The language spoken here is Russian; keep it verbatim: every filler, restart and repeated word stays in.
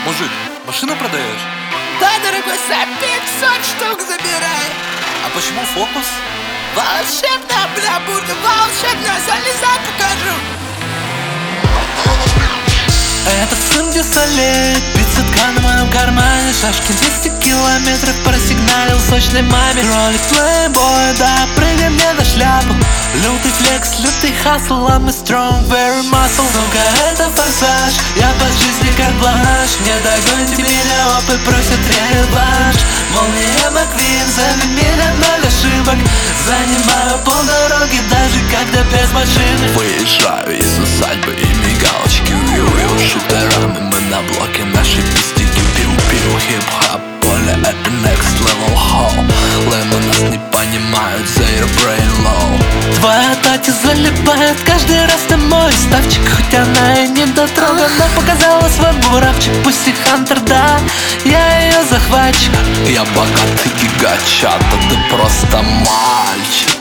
Мужик, машину продаешь? Да, дорогой, за пятьсот штук забирай. А почему фокус? Волшебная, бля, бурга, волшебная, залезай, покажу. Это сын десолет, пятьсотка на моем кармане. Шашки двести километров просигналил сочной маме. Кролик плейбой, да, прыгай мне на шляпу. Лютый флекс, лютый хасл, I'm a strong, very muscle. Сука, это форсаж, я по жизни как блажь. Не догоните меня, опыт просит реванш. Молния Маквин, за меня ноль ошибок. Занимаю полдороги, даже когда без машины. Выезжаю из усадьбы и мигалочки вью-вью. Шутерами мы на блоке, наши пистики пиу-пиу. Хип-хап поле, это next level home. Лэмы нас не понимают, zero brain low. Твоя тати залипает каждый раз на мой ставчик. Хоть она и не дотрогана, показала свой буравчик. Пусть и хантер, да, я ее захватчик. Я богатый гигачат, а ты просто мальчик.